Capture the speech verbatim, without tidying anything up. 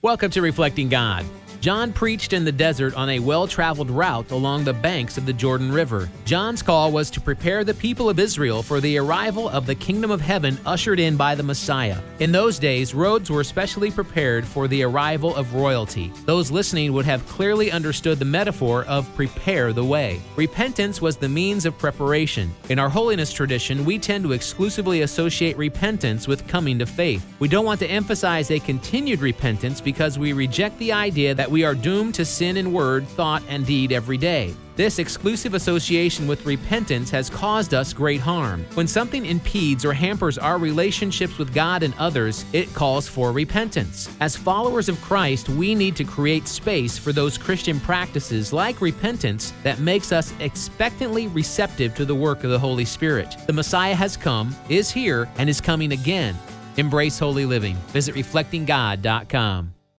Welcome to Reflecting God. John preached in the desert on a well-traveled route along the banks of the Jordan River. John's call was to prepare the people of Israel for the arrival of the kingdom of heaven ushered in by the Messiah. In those days, roads were specially prepared for the arrival of royalty. Those listening would have clearly understood the metaphor of prepare the way. Repentance was the means of preparation. In our holiness tradition, we tend to exclusively associate repentance with coming to faith. We don't want to emphasize a continued repentance because we reject the idea that we are doomed to sin in word, thought, and deed every day. This exclusive association with repentance has caused us great harm. When something impedes or hampers our relationships with God and others, it calls for repentance. As followers of Christ, we need to create space for those Christian practices like repentance that makes us expectantly receptive to the work of the Holy Spirit. The Messiah has come, is here, and is coming again. Embrace holy living. Visit reflecting god dot com.